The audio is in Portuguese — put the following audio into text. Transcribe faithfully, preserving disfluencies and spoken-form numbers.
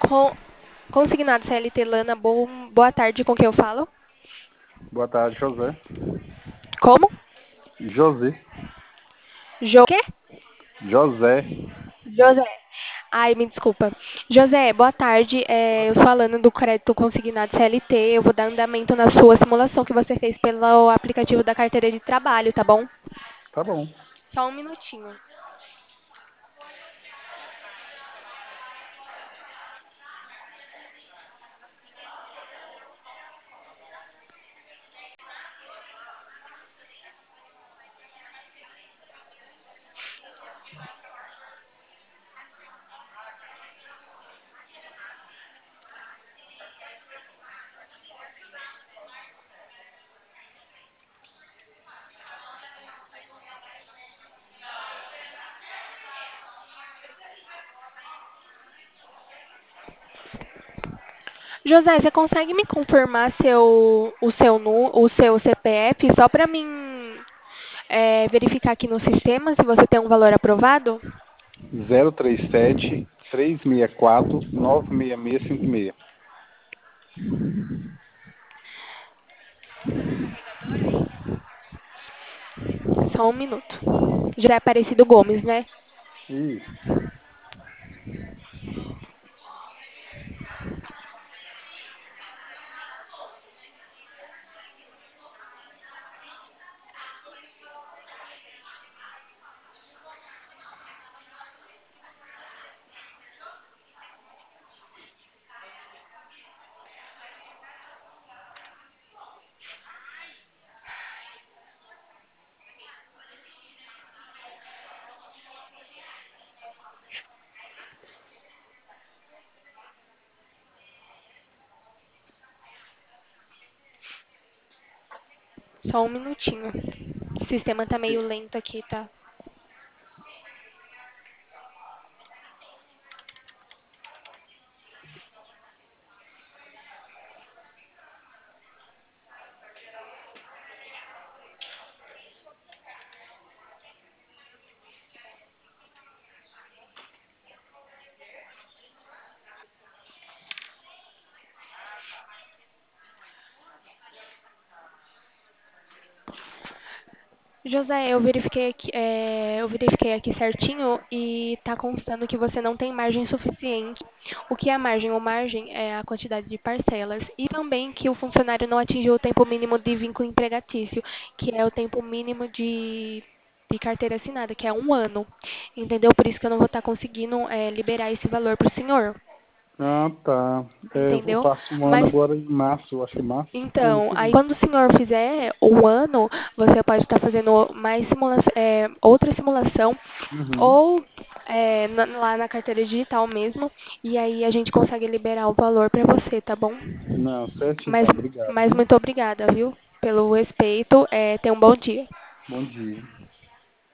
Com, consignado C L T Lana, bom, boa tarde, com quem eu falo? Boa tarde, José. Como? José. Jo quê? José. José. Ai, me desculpa. José, boa tarde. É, eu sou Alana do Crédito Consignado C L T. Eu vou dar andamento na sua simulação que você fez pelo aplicativo da carteira de trabalho, tá bom? Tá bom. Só um minutinho. José, você consegue me confirmar seu, o, seu, nu- o seu C P F só para mim é, verificar aqui no sistema se você tem um valor aprovado? zero três sete, três seis quatro, nove seis seis cinco seis. Só um minuto. Já é Aparecido Gomes, né? Isso. Só um minutinho. O sistema tá meio lento aqui, tá? José, eu verifiquei aqui, é, eu verifiquei aqui certinho e tá constando que você não tem margem suficiente. O que é a margem? O margem é a quantidade de parcelas. E também que o funcionário não atingiu o tempo mínimo de vínculo empregatício, que é o tempo mínimo de, de carteira assinada, que é um ano. Entendeu? Por isso que eu não vou estar conseguindo é, liberar esse valor para o senhor. Ah, tá. É, eu Entendeu? faço um ano Mas agora em março, acho que março, ano então, que aí vem. quando o senhor fizer um ano, você pode estar fazendo mais simulação, é, outra simulação, Uhum. ou é, na- lá na carteira digital mesmo, e aí a gente consegue liberar o valor para você, tá bom? Não, certo Mas, então. Obrigado, mas viu? muito obrigada, viu? Pelo respeito. É, tenha um bom dia. Bom dia.